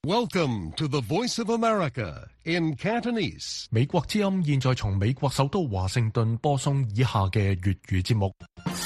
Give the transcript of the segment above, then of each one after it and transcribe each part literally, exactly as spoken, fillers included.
Welcome to the Voice of America in Cantonese. 美國之音現在從美國首都華盛頓播送以下嘅粵語節目。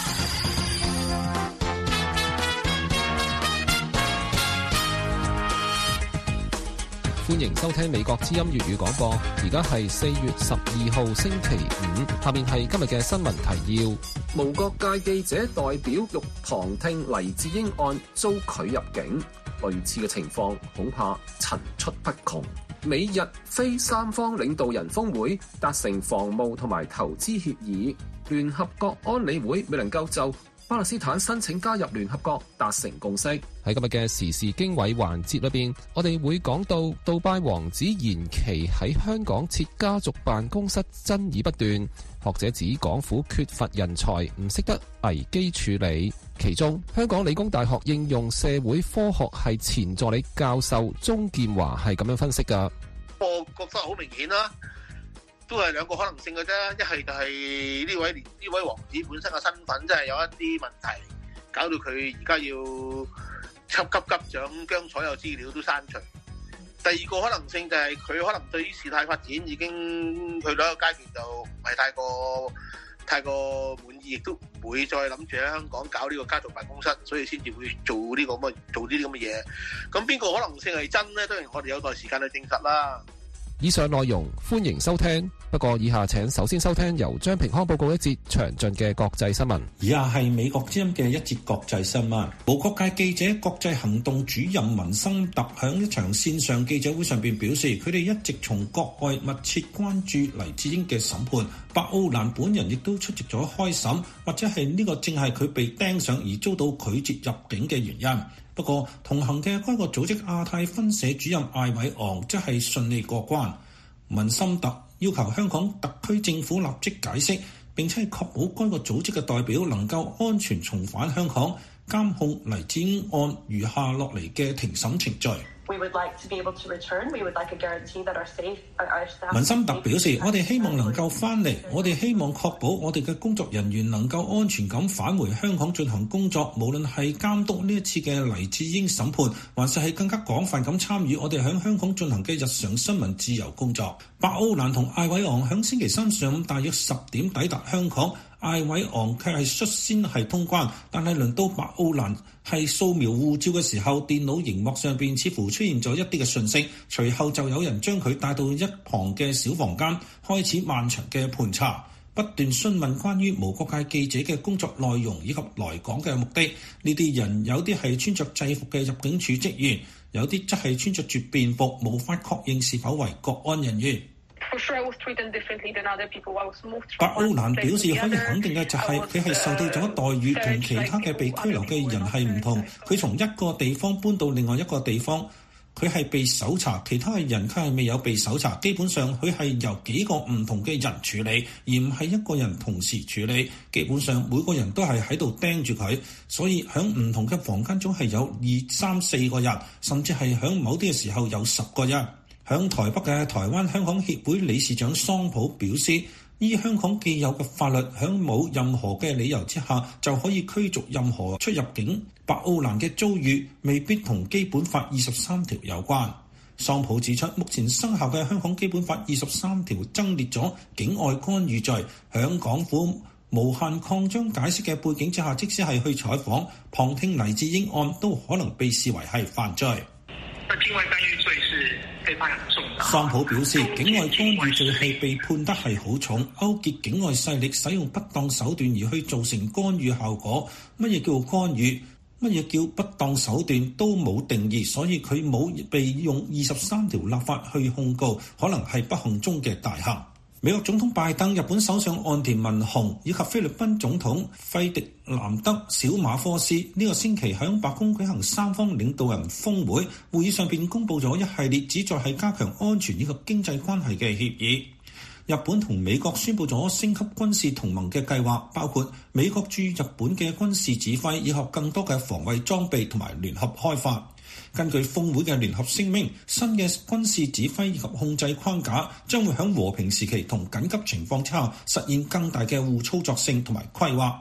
歡迎收聽美國之音粵語廣播，而家係四月十二號星期五，下面係今日嘅新聞提要。無國界記者代表欲旁聽黎智英案遭拒入境，類似嘅情況恐怕層出不窮。美日非三方領導人峰會達成防務同埋投資協議，聯合國安理會未能夠就巴勒斯坦申請加入聯合國達成共識。喺今日嘅時事經緯環節裏邊，我哋會講到杜拜王子延期喺香港設家族辦公室爭議不斷，學者指港府缺乏人才，唔識得危機處理。其中，香港理工大學應用社會科學系前助理教授鍾建華係咁樣分析㗎。 我覺得好明顯啦。都係兩個可能性嘅啫，一係就係呢位呢位王子本身嘅身份真係有一啲問題，搞到佢而家要急急急想將所有資料都刪除。第二個可能性就係佢可能對於事態發展已經去到一個階段，就唔係太過太過滿意，亦都唔會再諗住喺香港搞呢個家族辦公室，所以先至會做呢個咁嘅做呢啲咁嘅嘢。咁邊個可能性係真呢？當然我哋有待時間去證實啦。 以上內容歡迎收聽，不過以下請首先收聽由張平康報告一節詳盡嘅國際新聞。 以下係美國之音嘅一節國際新聞。無國界記者國際行動主任文森特喺一場線上記者會上邊表示，佢哋一直從國外密切關注黎智英嘅審判，白奧蘭本人亦都出席咗開審，或者係呢個正係佢被釘上而遭到拒絕入境嘅原因。不過同行嘅該個組織亞太分社主任艾偉昂則係順利過關。文森特要求香港特區政府立即解釋，並且係確保該個組織嘅代表能夠安全重返香港，監控黎智英案餘下落嚟嘅庭審程序。文森特表示，我哋希望能夠翻嚟，我哋希望確保我哋嘅工作人員能夠安全咁返回香港進行工作，無論係監督呢一次嘅黎智英審判，還是係更加廣泛咁參與我哋喺香港進行嘅日常新聞自由工作。白奧蘭同艾偉昂響星期三上午大約十點抵達香港，艾偉昂卻係率先係通關，但係輪到白奧蘭係掃描護照嘅時候，電腦熒幕上邊似乎出現咗一啲嘅訊息，隨後就有人將佢帶到一旁嘅小房間，開始漫長嘅盤查，不斷詢問關於無國界記者嘅工作內容以及來港嘅目的。呢啲人有啲係穿着制服嘅入境處職員，有啲則係穿着住便服，無法確認是否為國安人員。白奧蘭表示，可以肯定嘅就係佢係受到咗待遇同其他嘅被拘留嘅人係唔同。佢從一個地方搬到另外一個地方，佢係被搜查，其他嘅人佢係未有被搜查。基本上佢係由幾個唔同嘅人處理，而唔係一個人同時處理。基本上每個人都係喺度盯住佢，所以喺唔同嘅房間中係有二三四個人，甚至係喺某啲嘅時候有十個人。響台北嘅台灣香港協會理事長桑普表示，依香港既有嘅法律，響冇任何嘅理由之下就可以驅逐任何出入境。白奧蘭嘅遭遇未必同基本法二十三條有關。桑普指出，目前生效嘅香港基本法二十三條增列咗境外干預罪，響港府無限擴張解釋嘅背景之下，即使係去採訪旁聽黎智英案，都可能被視為係犯罪。 境外干預罪是被判很重的。 桑普表示，境外干預罪係被判得係好重，勾結境外勢力使用不當手段而去造成干預效果。乜嘢叫干預？乜嘢叫不當手段都冇定義，所以佢冇被用二十三條立法去控告，可能係不幸中嘅大幸。美國總統拜登、日本首相岸田文雄以及菲律賓總統費迪南德小馬科斯呢個星期喺白宮舉行三方領導人峰會，會議上邊公佈咗一系列旨在係加強安全以及經濟關係嘅協議。日本同美國宣佈咗升級軍事同盟嘅計劃，包括美國駐日本嘅軍事指揮以及更多嘅防衛裝備同埋聯合開發。根據峰會嘅聯合聲明，新嘅軍事指揮以及控制框架將會喺和平時期同緊急情況之下實現更大嘅互操作性同埋規劃。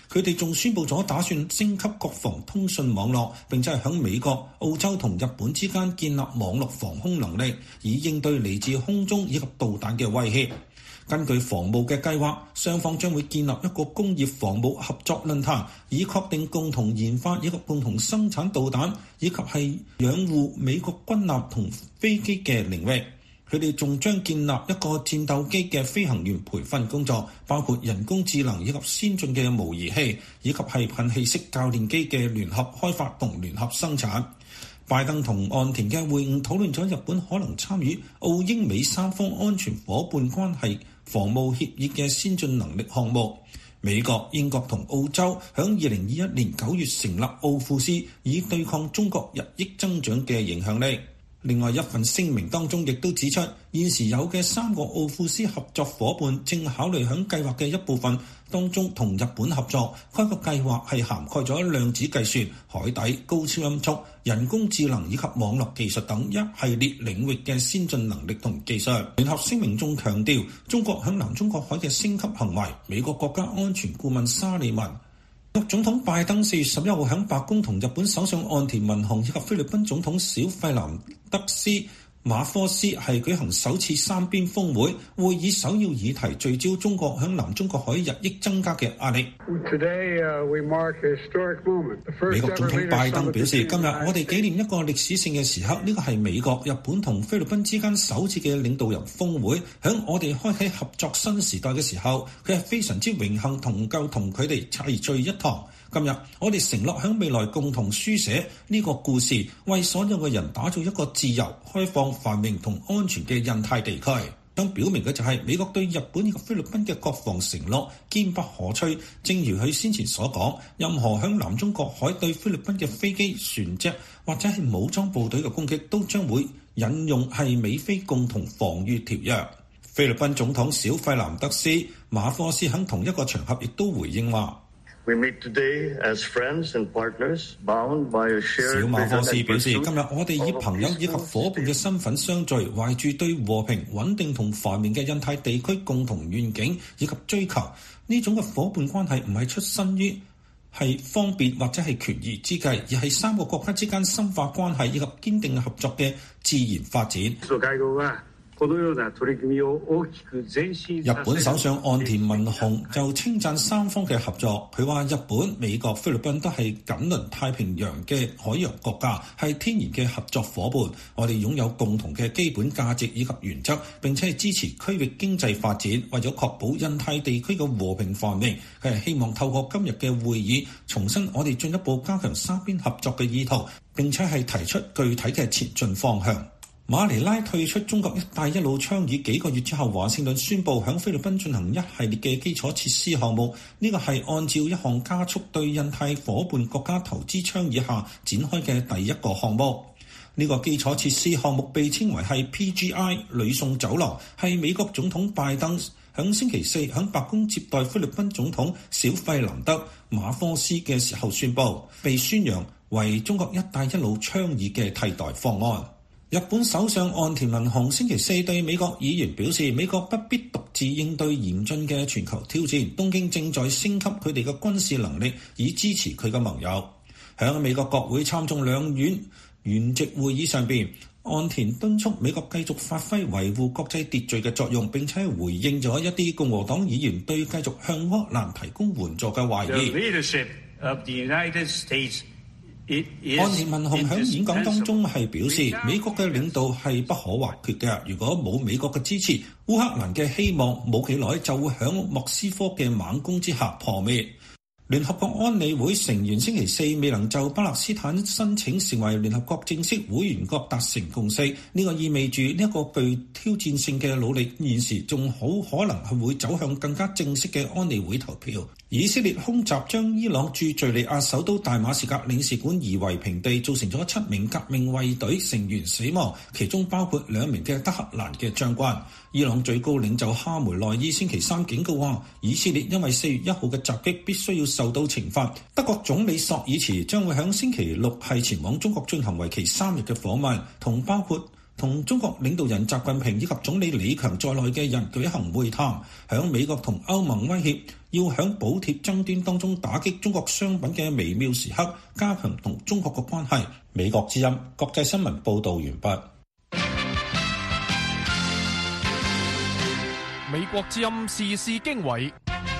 佢哋仲宣布咗打算升級國防通訊網絡，並且係響美國、澳洲同日本之間建立網絡防空能力，以應對嚟自空中以及導彈嘅威脅。根據防務嘅計劃，雙方將會建立一個工業防務合作論壇，以確定共同研發以及共同生產導彈，以及係養護美國軍艦同飛機嘅領域。佢哋仲將建立一個戰鬥機嘅飛行員培訓工作，包括人工智能以及先進嘅模擬器，以及係噴氣式教練機嘅聯合開發同聯合生產。拜登同岸田嘅會晤討論咗日本可能參與澳英美三方安全夥伴關係防務協議嘅先進能力項目。美國、英國同澳洲響二零二一年九月成立奧庫斯，以對抗中國日益增長嘅影響力。另外一份聲明當中亦都指出，現時有嘅三個奧庫斯合作夥伴正考慮響計劃嘅一部分當中同日本合作。該個計劃係涵蓋咗量子計算、海底、高超音速、人工智能以及網絡技術等一系列領域嘅先進能力同技術。聯合聲明中強調，中國響南中國海嘅升級行為。美國國家安全顧問沙利文、美國總統拜登四月十一號喺白宮同日本首相岸田文雄以及菲律賓總統小費南德斯馬科斯係舉行首次三邊峰會，會議首要議題聚焦中國響南中國海日益增加嘅壓力。 Today, uh, we mark a historic moment. 美國總統拜登表示，今日我哋紀念一個歷史性嘅時刻，呢個係美國、日本同菲律賓之間首次嘅領導人峰會。響我哋開啟合作新時代嘅時候，佢係非常之榮幸同夠同佢哋齊聚一堂。今日我哋承諾喺未來共同書寫呢個故事，為所有嘅人打造一個自由、開放、繁榮同安全嘅印太地區。想表明嘅就係美國對日本以及菲律賓嘅國防承諾堅不可摧。正如佢先前所講，任何響南中國海對菲律賓嘅飛機、船隻或者係武裝部隊嘅攻擊，都將會引用係美菲共同防禦條約。菲律賓總統小費南德斯馬科斯喺同一個場合亦都回應話。 We meet today as friends and partners, bound by a shared 小馬科斯表示，今日我哋以朋友以及伙伴嘅身份相聚，懷住對和平、穩定同繁榮嘅印太地區共同願景以及追求。呢種嘅伙伴關係唔係出身於係方便或者係權宜之計，而係三個國家之間深化關係以及堅定合作嘅自然發展。日本首相岸田文雄就稱讚三方嘅合作，佢話日本、美國、菲律賓都係緊鄰太平洋嘅海洋國家，係天然嘅合作夥伴。我哋擁有共同嘅基本價值以及原則，並且係支持區域經濟發展，為咗確保印太地區嘅和平繁榮。佢係希望透過今日嘅會議，重申我哋進一步加強三邊合作嘅意圖，並且係提出具體嘅前進方向。馬尼拉退出中國一帶一路倡議幾個月之後，華盛頓宣布響菲律賓進行一系列嘅基礎設施項目。呢個係按照一項加速對印太夥伴國家投資倡議下展開嘅第一個項目。呢個基礎設施項目被稱為係 P G I 呂宋走廊，係美國總統拜登響星期四響白宮接待菲律賓總統小費南德馬科斯嘅時候宣布，被宣揚為中國一帶一路倡議嘅替代方案。日本首相岸田文雄星期四對美國議員表示，美國不必獨自應對嚴峻嘅全球挑戰，東京正在升級佢哋嘅軍事能力，以支持佢嘅盟友。喺美國國會參眾兩院聯席會議上邊，岸田敦促美國繼續發揮維護國際秩序嘅作用，並且回應咗一啲共和黨議員對繼續向烏克蘭提供援助嘅懷疑。岸田文雄喺演講當中係表示，美國嘅領導係不可或缺嘅。如果冇美國嘅支持，烏克蘭嘅希望冇幾耐就會響莫斯科嘅猛攻之下破滅。聯合國安理會成員星期四未能就巴勒斯坦申請成為聯合國正式會員國達成共識，呢個意味住呢一個具挑戰性嘅努力現時仲好可能係會走向更加正式嘅安理會投票。以色列空襲將伊朗駐敘利亞首都大馬士革領事館夷為平地，造成咗七名革命衛隊成員死亡，其中包括兩名嘅德黑蘭嘅將軍。伊朗最高領袖哈梅內伊星期三警告話，以色列因為四月一號嘅襲擊必須要受到懲罰。德國總理朔爾茨將會喺星期六係前往中國進行為期三日嘅訪問，同包括同中國領導人習近平以及總理李強在內嘅人舉行會談。響美國同歐盟威脅要響補貼爭端當中打擊中國商品嘅微妙時刻，加強同中國嘅關係。美國之音國際新聞報導完畢。 美國之音時事經緯。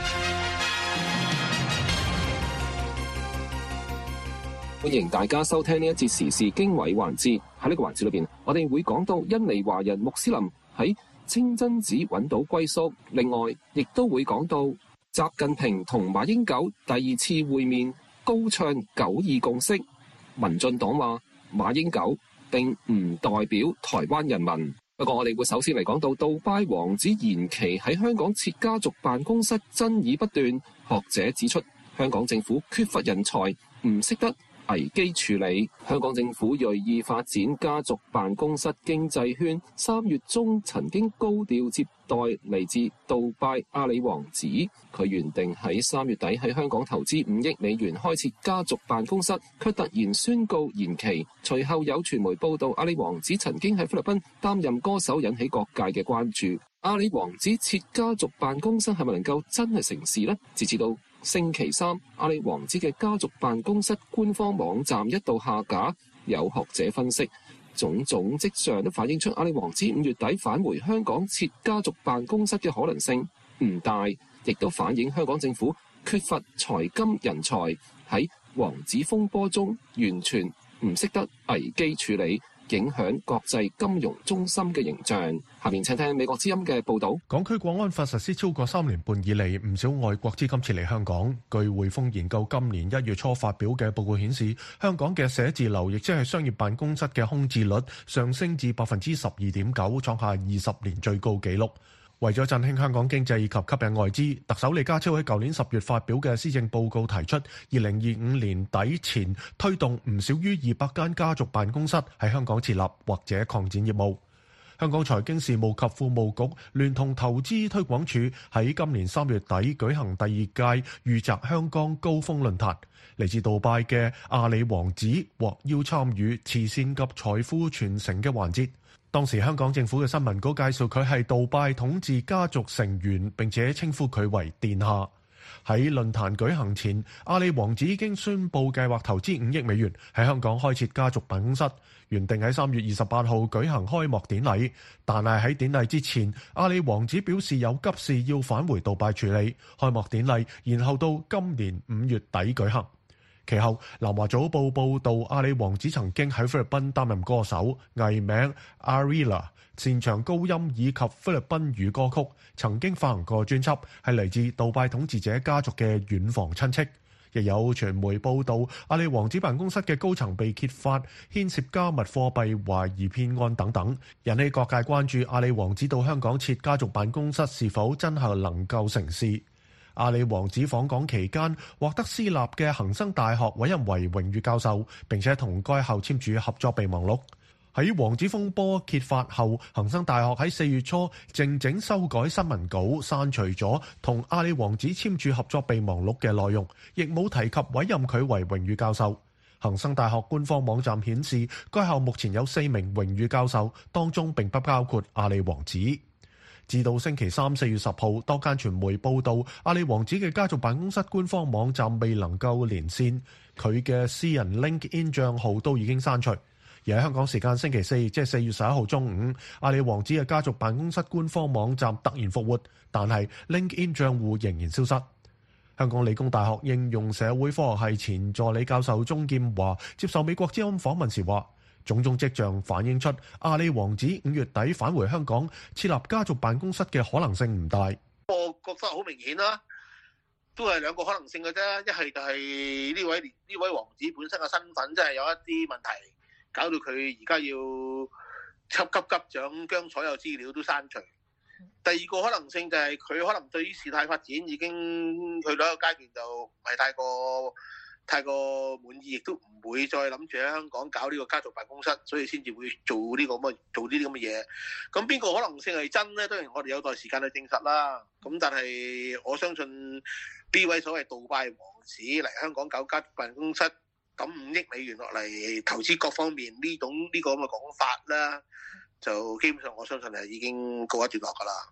歡迎大家收聽呢一節時事經緯環節。喺呢個環節裏邊，我哋會講到印尼華人穆斯林喺清真寺揾到歸宿，另外亦都會講到習近平同馬英九第二次會面，高唱九二共識。民進黨話馬英九並唔代表台灣人民。不過我哋會首先嚟講到杜拜王子延期喺香港設家族辦公室爭議不斷，學者指出香港政府缺乏人才，唔識得危機處理。香港政府銳意發展家族辦公室經濟圈，三月中曾經高調接待嚟自杜拜阿里王子，佢原定喺三月底喺香港投資五億美元開設家族辦公室，卻突然宣告延期。隨後有傳媒報道，阿里王子曾經喺菲律賓擔任歌手，引起各界嘅關注。阿里王子設家族辦公室係咪能夠真係成事呢？截至到星期三，阿里王子嘅家族辦公室官方網站一度下架。有學者分析，種種跡象都反映出阿里王子五月底返回香港設家族辦公室嘅可能性唔大，亦都反映香港政府缺乏財金人才，喺王子風波中完全唔識得危機處理，影響國際金融中心嘅形象。下面請聽美國之音嘅報導。 港區國安法實施超過三年半以嚟，唔少外國資金撤離香港。據匯豐研究今年一月初發表嘅報告顯示，香港嘅寫字樓，亦即係商業辦公室嘅空置率上升至百分之十二點九，創下二十年最高紀錄。為咗振興香港經濟以及吸引外資，特首李家超喺舊年十月發表嘅施政報告提出，二零二五年底前推動唔少於二百間家族辦公室喺香港設立或者擴展業務。香港財經事務及庫務局聯同投資推廣署喺今年三月底舉行第二屆裕澤香港高峰論壇，嚟自杜拜嘅阿里王子獲邀參與慈善及財富傳承嘅環節。當時香港政府嘅新聞稿介紹佢係杜拜統治家族成員，並且稱呼佢為殿下。喺論壇舉行前，阿里王子已經宣布計劃投資五億美元喺香港開設家族辦公室，原定喺三月二十八號舉行開幕典禮。但係喺典禮之前，阿里王子表示有急事要返回杜拜處理，開幕典禮延後到今年五月底舉行。其後，南華早報報導，阿里王子曾經喺菲律賓擔任歌手，藝名 Arila， 擅長高音以及菲律賓語歌曲，曾經發行過專輯，係嚟自杜拜統治者家族嘅遠房親戚。亦有傳媒報導，阿里王子辦公室嘅高層被揭發牽涉加密貨幣懷疑騙案等等，引起各界關注阿里王子到香港設家族辦公室是否真係能夠成事。阿里王子訪港期間獲得私立嘅恒生大學委任為榮譽教授，並且同該校簽署合作備忘錄。喺王子風波揭發後，恒生大學喺四月初靜靜修改新聞稿，刪除咗同阿里王子簽署合作備忘錄嘅內容，亦冇提及委任佢為榮譽教授。恒生大學官方網站顯示，該校目前有四名榮譽教授，當中並不包括阿里王子。至到星期三四月十號，多間傳媒報道，阿里王子嘅家族辦公室官方網站未能夠連線，佢嘅私人 LinkedIn 帳號都已經刪除。而喺香港時間星期四，即係四月十一號中午，阿里王子嘅家族辦公室官方網站突然復活，但係 LinkedIn 帳戶仍然消失。香港理工大學應用社會科學系前助理教授鍾劍華接受美國之音訪問時話，種種跡象反映出阿里王子五月底返回香港設立家族辦公室嘅可能性唔大。 我覺得好明顯啦，都係兩個可能性嘅啫。一係就係呢位呢位王子本身嘅身份真係有一啲問題，搞到佢而家要急急急將將所有資料都刪除。第二個可能性就係佢可能對於事態發展已經去到一個階段，就唔係太過太過滿意，亦都唔會再諗住喺香港搞呢個家族辦公室，所以先至會做呢個咁嘅做呢啲咁嘅嘢。咁邊個可能性係真呢？當然我哋有待時間去證實啦。咁但係我相信呢位所謂杜拜王子嚟香港搞家族辦公室，抌五億美元落嚟投資各方面呢種呢個咁嘅講法啦，就基本上我相信係已經告一段落㗎啦。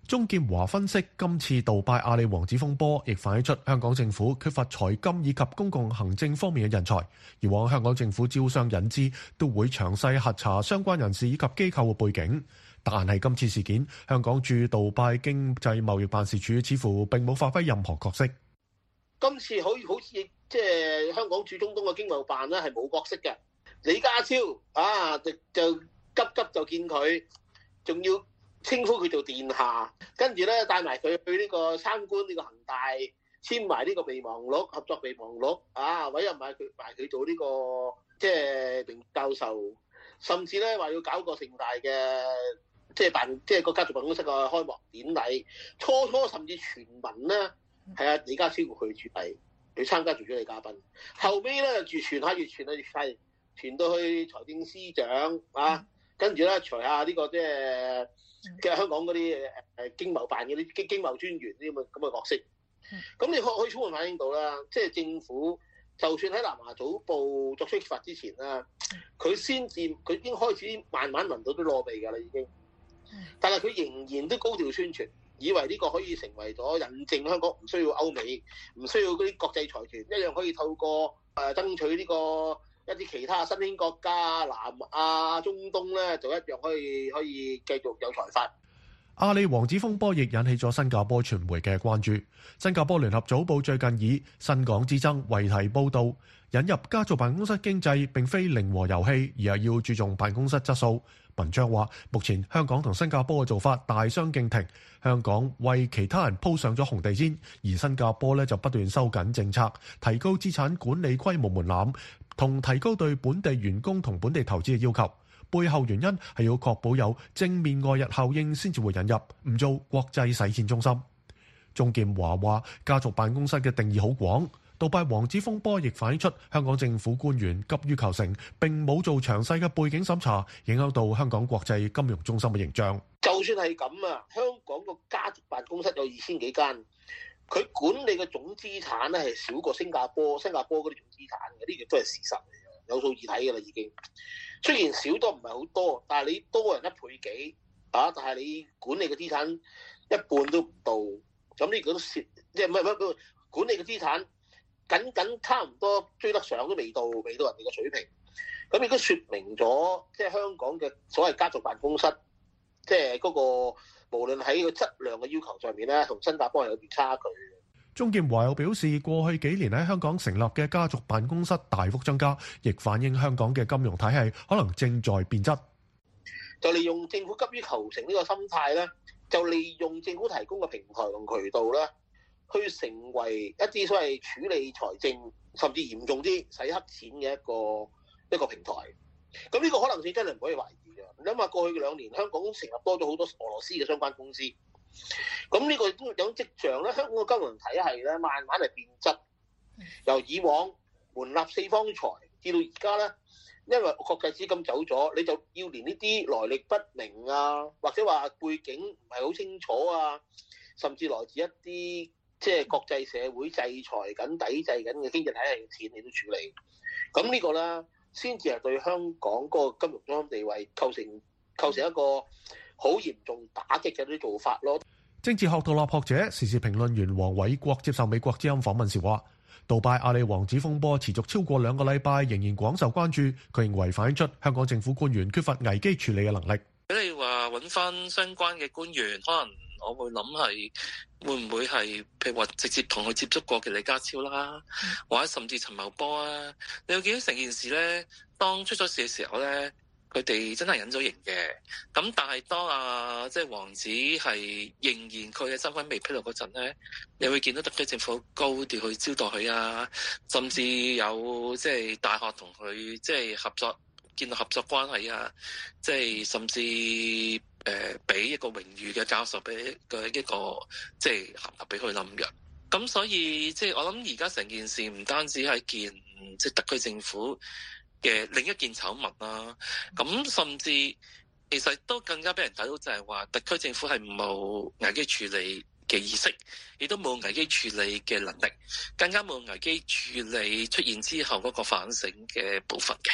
鍾劍華分析，今次杜拜阿里王子風波亦反映出香港政府缺乏財金以及公共行政方面嘅人才。以往香港政府招商引資都會詳細核查相關人士以及機構嘅背景，但係今次事件，香港駐杜拜經濟貿易辦事處似乎並冇發揮任何角色。 今次可以好似即係香港駐中東嘅經貿辦咧，係冇角色嘅。李家超啊，就就急急就見佢，仲要稱呼佢做殿下，跟住咧帶埋佢去呢個參觀呢個恒大，簽埋呢個備忘錄、合作備忘錄啊，委任埋佢埋佢做呢個即係名教授，甚至咧話要搞個盛大嘅即係辦即係個家族辦公室嘅開幕典禮。初初甚至傳聞咧係阿李家超去主禮，去參加做主禮嘉賓。後尾咧就傳下越傳下越細，傳到去財政司長啊，跟住咧除下呢個即係。嘅香港嗰啲誒經貿辦嗰啲經經貿專員啲咁嘅咁嘅角色，咁你可可以充分反映到啦，即係政府就算喺南華早報作出揭發之前啦，佢先至佢已經開始慢慢聞到啲燶味㗎啦已經，但係佢仍然都高調宣傳，以為呢個可以成為咗引證香港唔需要歐美，唔需要嗰啲國際財團，一樣可以透過誒爭取呢個。一啲其他新興國家，南亞、中東咧，就一樣可以可以繼續有財發。 阿里王子風波亦引起咗新加坡傳媒嘅關注。新加坡聯合早報最近以新港之爭為題報導，引入家族辦公室經濟並非零和遊戲，而係要注重辦公室質素。文章話，目前香港同新加坡嘅做法大相徑庭，香港為其他人鋪上咗紅地毯，而新加坡咧就不斷收緊政策，提高資產管理規模門檻，同提高對本地員工同本地投資嘅要求。背後原因係要確保有正面外溢效應先至會引入，唔做國際洗錢中心。鍾劍華話，家族辦公室嘅定義好廣。杜拜王子風波亦反映出香港政府官員急於求成，並冇做詳細嘅背景審查，影響到香港國際金融中心嘅形象。 就算係咁啊，香港個家族辦公室有二千幾間，佢管理嘅總資產咧係少過新加坡，新加坡嗰啲總資產嘅，呢個都係事實嚟嘅，有數易睇㗎啦已經。雖然少多唔係好多，但係你多人一倍幾啊，但係你管理嘅資產一半都唔到，咁呢個都蝕，即係唔係唔係管理嘅資產。僅僅差唔多追得上都未到，未到人哋嘅水平。咁亦都説明咗，即係香港嘅所謂家族辦公室，即係嗰個無論喺個質量嘅要求上面咧，同新加坡係有啲差距嘅。 鍾劍華又表示，過去幾年喺香港成立嘅家族辦公室大幅增加，亦反映香港嘅金融體系可能正在變質。 就利用政府急於求成呢個心態咧，就利用政府提供嘅平台同渠道咧，去成為一啲所謂處理財政，甚至嚴重啲洗黑錢嘅一個一個平台。咁呢個可能性真係唔可以懷疑嘅。你諗下過去兩年香港成立多咗好多俄羅斯嘅相關公司，咁呢個有跡象咧，香港嘅金融體系咧慢慢係變質，由以往門立四方財至到而家咧，因為國際資金走咗，你就要連呢啲來歷不明啊，或者話背景唔係好清楚啊，甚至來自一啲即係國際社會制裁緊、抵制緊嘅經濟體系嘅錢，你都處理。咁呢個咧，先至係對香港嗰個金融中心地位構成構成一個好嚴重打擊嘅啲做法咯。 政治學獨立學者、時事評論員黃偉國接受美國之音訪問時話，杜拜阿里王子風波持續超過兩個禮拜，仍然廣受關注。佢認為反映出香港政府官員缺乏危機處理嘅能力。 如果你話揾翻相關嘅官員，可能我會諗係會唔會係譬如話直接同佢接觸過嘅李家超啦，或者甚至陳茂波啊。你會見到成件事咧，當出咗事嘅時候咧，佢哋真係隱咗形嘅。咁但係當啊即係王子係仍然佢嘅身份未披露嗰陣咧，你會見到特區政府高調去招待佢啊，甚至有即係大學同佢即係合作。建立合作關係啊，即係甚至誒俾、呃、一個榮譽嘅教授俾嘅一個即係銜頭俾佢冧嘅。咁所以即係我諗而家成件事唔單止係件即係特區政府嘅另一件醜聞啦，咁甚至其實都更加俾人睇到就係話特區政府係冇危機處理嘅意識，亦都冇危機處理嘅能力，更加冇危機處理出現之後嗰個反省嘅部分嘅。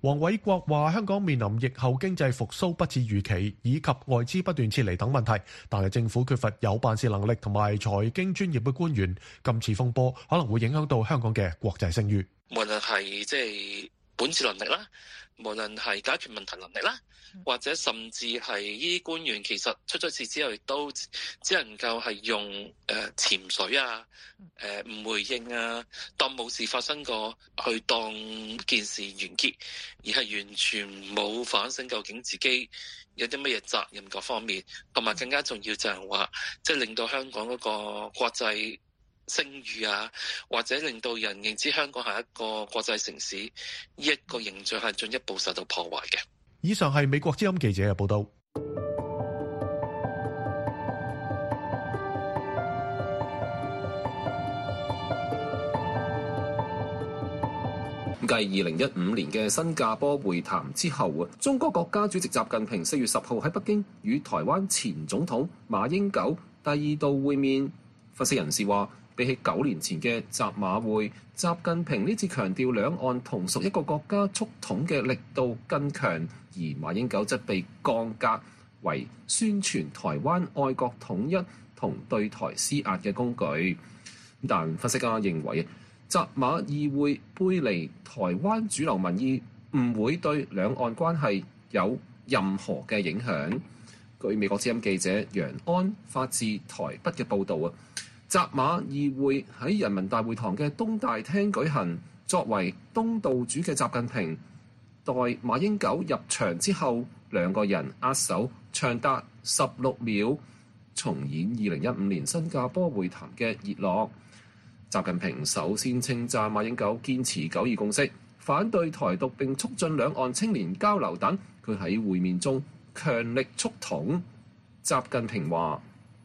黃偉國話：香港面臨疫後經濟復甦不似預期，以及外資不斷撤離等問題，但係政府缺乏有辦事能力同埋財經專業嘅官員，今次風波可能會影響到香港嘅國際聲譽。 無論係即係管治能力啦，無論係解決問題能力啦，或者甚至係呢啲官員其實出咗事之後，亦都只能夠係用誒、呃、潛水啊、誒、呃、唔回應啊，當冇事發生過，去當件事完結，而係完全冇反省究竟自己有啲乜嘢責任各方面，同埋更加重要就係話，即係令到香港嗰個國際聲譽啊，或者令到人認知香港係一個國際城市，呢一個形象係進一步受到破壞嘅。 以上係美國之音記者嘅報道。 繼二零一五年嘅新加坡會談之後啊，中國國家主席習近平四月十號喺北京與台灣前總統馬英九第二度會面。分析人士話，比起九年前嘅習馬會，習近平呢次強調兩岸同屬一個國家促統嘅力度更強，而馬英九則被降格為宣傳台灣愛國統一同對台施壓嘅工具。但分析家認為，習馬議會背離台灣主流民意，唔會對兩岸關係有任何嘅影響。據美國之音記者楊安發自台北嘅報導啊，習馬議會喺人民大會堂嘅東大廳舉行，作為東道主嘅習近平待馬英九入場之後，兩個人握手長達十六秒，重演二零一五年新加坡會談嘅熱絡。習近平首先稱讚馬英九堅持九二共識，反對台獨並促進兩岸青年交流等。佢喺會面中強力促統。習近平話：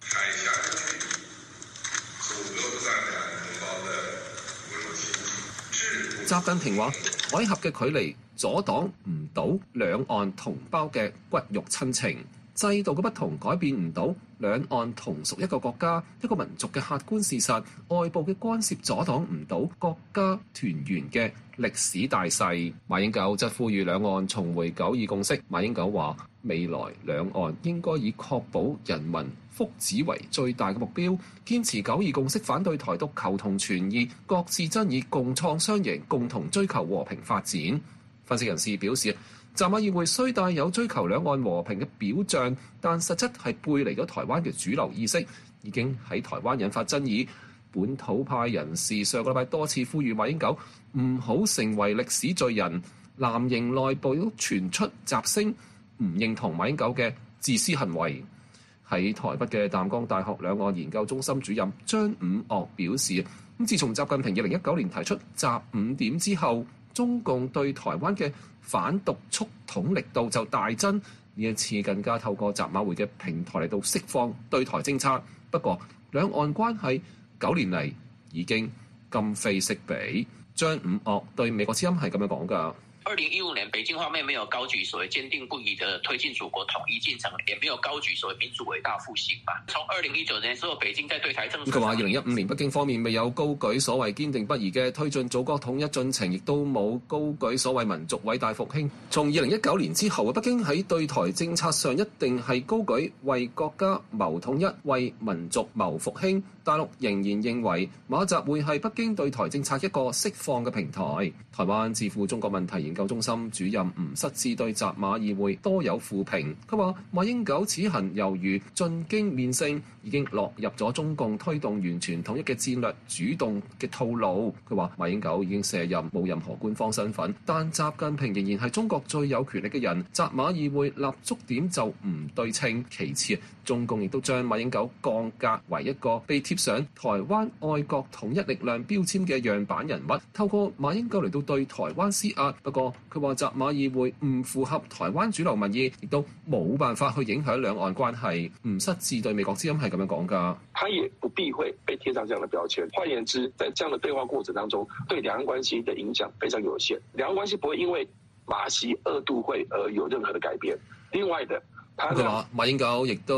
習近平話，海峽嘅距離阻擋唔到兩岸同胞嘅骨肉親情，制度嘅不同改變唔到兩岸同屬一個國家、一個民族嘅客觀事實，外部嘅干涉阻擋唔到國家團圓嘅歷史大勢。馬英九則呼籲兩岸重回九二共識。馬英九話：未來兩岸應該以確保人民福祉為最大嘅目標，堅持九二共識，反對台獨，求同存異，各自爭議，共創雙贏，共同追求和平發展。分析人士表示，習馬議會雖帶有追求兩岸和平嘅表象，但實質係背離咗台灣嘅主流意識，已經喺台灣引發爭議。本土派人士上個禮拜多次呼籲馬英九唔好成為歷史罪人。藍營內部都傳出習聲唔認同馬英九嘅自私行為。喺台北嘅淡江大學兩岸研究中心主任張五岳表示，咁自從習近平二零一九年提出習五點之後，中共對台灣嘅反獨促統力度就大增。呢一次更加透過習馬會嘅平台嚟到釋放對台政策。不過兩岸關係九年嚟已經今非昔比。張五岳對美國之音係咁樣講㗎。 二零一五年，北京方面沒有高舉所謂堅定不移的推進祖國統一進程，也沒有高舉所謂民主偉大復興吧。從二零一九年之後，北京在對台政策，佢話二零一五年北京方面未有高舉所謂堅定不移嘅推進祖國統一進程，亦都冇高舉所謂民族偉大復興。從二零一九年之後，北京喺對台政策上一定係高舉為國家謀統一、為民族謀復興。大陸仍然認為馬習會係北京對台政策一個釋放嘅平台。台灣智庫中國問題研究中心主任吳失志對習馬議會多有負評。佢話馬英九此行猶如進京面聖，已經落入咗中共推動完全統一嘅戰略主動嘅套路。佢話馬英九已經卸任，冇任何官方身份，但習近平仍然係中國最有權力嘅人。習馬議會立足點就唔對稱。其次，中共亦都將馬英九降格為一個被貼上台灣愛國統一力量標籤嘅樣板人物，透過馬英九嚟到對台灣施壓。不過佢話習馬議會唔符合台灣主流民意，亦都冇辦法去影響兩岸關係。吳失志對美國之音係咁樣講噶， 他也不避諱被貼上這樣的標籤。換言之，在這樣的對話過程當中，對兩岸關係的影響非常有限。兩岸關係不會因為馬習二度會而有任何的改變。另外的， 佢話馬英九亦都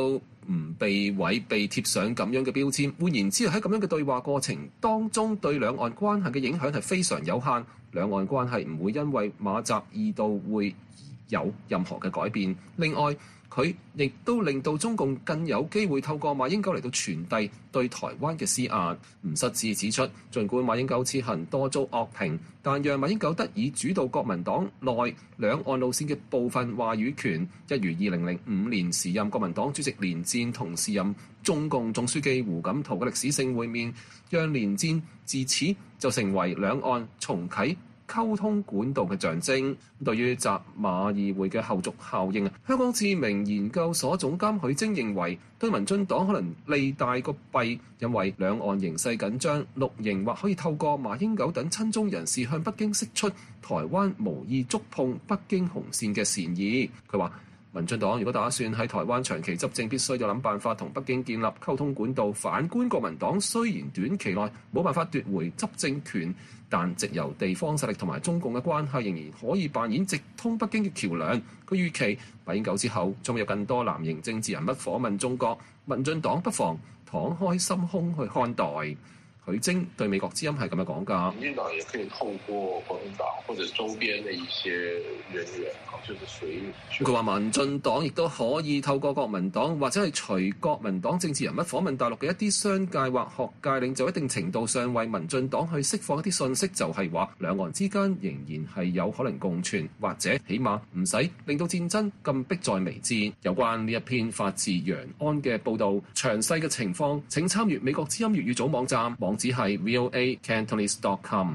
唔被毀、被貼上咁樣嘅標籤。換言之，喺咁樣嘅對話過程當中，對兩岸關係嘅影響係非常有限。兩岸關係唔會因為馬習二度會有任何嘅改變。另外，佢亦都令到中共更有機會透過馬英九嚟到傳遞對台灣嘅施壓。吳失智指出，儘管馬英九此行多遭惡評，但讓馬英九得以主導國民黨內兩岸路線嘅部分話語權，一如二零零五年時任國民黨主席連戰同時任中共總書記胡錦濤嘅歷史性會面，讓連戰自此就成為兩岸重啟溝通管道嘅象徵。對於習馬議會嘅後續效應，香港智明研究所總監許楨認為，對民進黨可能利大過弊，因為兩岸形勢緊張，綠營或可以透過馬英九等親中人士向北京釋出台灣無意觸碰北京紅線嘅善意。佢話，民進黨如果打算喺台灣長期執政，必須要諗辦法同北京建立溝通管道。反觀國民黨，雖然短期內冇辦法奪回執政權，但藉由地方勢力同埋中共嘅關係，仍然可以扮演直通北京嘅橋梁。佢預期馬英九之後，將會有更多藍營政治人物訪問中國，民進黨不妨敞開心胸去看待。許楨對美國之音係咁樣講㗎。 民進黨也可以透過國民黨或者周邊的一些人員，就是隨佢話民進黨亦都可以透過國民黨或者係隨國民黨政治人物訪問大陸嘅一啲商界或學界領袖，一定程度上為民進黨去釋放一啲信息，就係話兩岸之間仍然係有可能共存，或者起碼唔使令到戰爭咁迫在眉睫。有關呢一篇發自楊安嘅報導，詳細嘅情況請參閱美國之音粵語組網站，網址係 v o a cantonese dot com。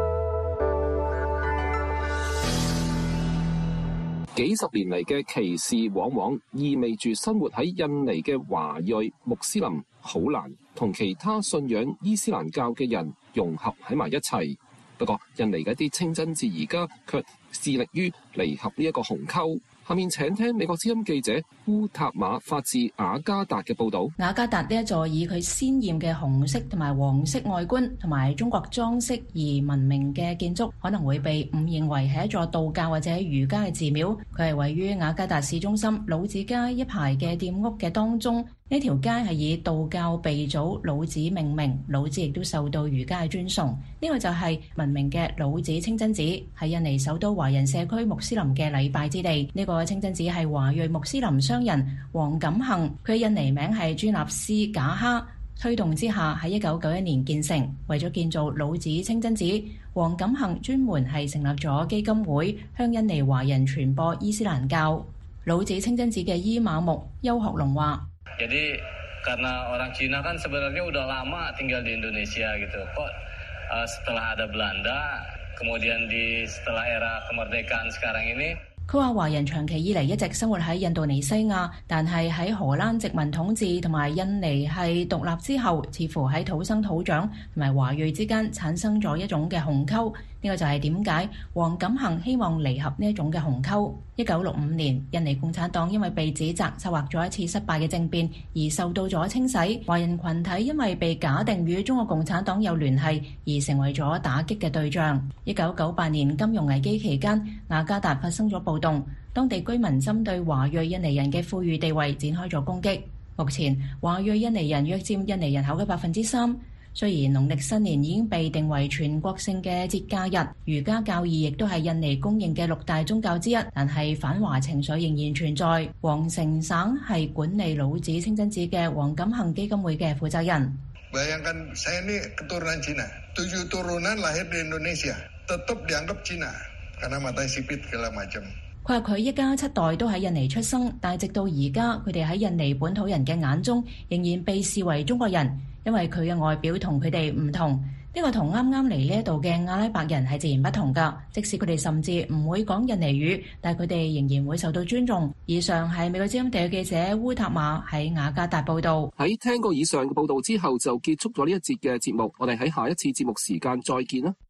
幾十年嚟嘅歧視，往往意味住生活喺印尼嘅華裔穆斯林好難同其他信仰伊斯蘭教嘅人融合喺埋一齊。不過，印尼嘅一啲清真寺而家卻致力於彌合呢一個鴻溝。下面請聽美國之音記者烏塔馬發自雅加達嘅報導。 雅加達呢一座以佢鮮豔嘅紅色同埋黃色外觀同埋中國裝飾而聞名嘅建築，可能會被誤認為係一座道教或者儒家嘅寺廟。佢係位於雅加達市中心老子街一排嘅店屋嘅當中。呢條街係以道教鼻祖老子命名，老子亦都受到儒家嘅尊崇。呢個就係聞名嘅老子清真寺，係印尼首都華人社區穆斯林嘅禮拜之地。呢個清真寺係華裔穆斯林商人黃錦恆，佢嘅印尼名係朱納斯賈哈，推動之下喺一九九一年建成。為咗建造老子清真寺，黃錦恆專門係成立咗基金會，向印尼華人傳播伊斯蘭教。老子清真寺嘅伊瑪目邱學龍話。 Jadi karena orang Cina kan sebenarnya udah lama tinggal di Indonesia gitu. Kok uh, setelah ada Belanda, kemudian di setelah era kemerdekaan sekarang ini。 佢話華人長期以嚟一直生活喺印度尼西亞，但係喺荷蘭殖民統治同埋印尼係獨立之後，似乎喺土生土長同埋華裔之間產生咗一種嘅鴻溝。呢個就係點解黃錦恆希望彌合呢一種嘅鴻溝。一九六五年，印尼共產黨因為被指責策劃咗一次失敗嘅政變而受到咗清洗，華人群體因為被假定與中國共產黨有聯繫而成為咗打擊嘅對象。一九九八年金融危機期間，雅加達發生咗暴動，當地居民針對華裔印尼人嘅富裕地位展開咗攻擊。目前華裔印尼人約佔印尼人口嘅百分之三。雖然農曆新年已經被定為全國性嘅節假日，儒家教義亦都係印尼公認嘅六大宗教之一，但係反華情緒仍然存在。皇城省係管理老子清真寺嘅黃錦恆基金會嘅負責人。 Bayangkan saya ini keturunan Cina, tujuh turunan lahir di Indonesia, tetap dianggap Cina karena matanya sipit segala macam。 佢話佢一家七代都喺印尼出生，但係直到而家，佢哋喺印尼本土人嘅眼中仍然被視為中國人，因為佢嘅外表同佢哋唔同。呢個同啱啱嚟呢一度嘅阿拉伯人係截然不同㗎。即使佢哋甚至唔會講印尼語，但係佢哋仍然會受到尊重。以上係美國之音地記者烏塔馬喺雅加達報導。 喺聽過以上嘅報導之後，就結束咗呢一節嘅節目。我哋喺下一次節目時間再見啦。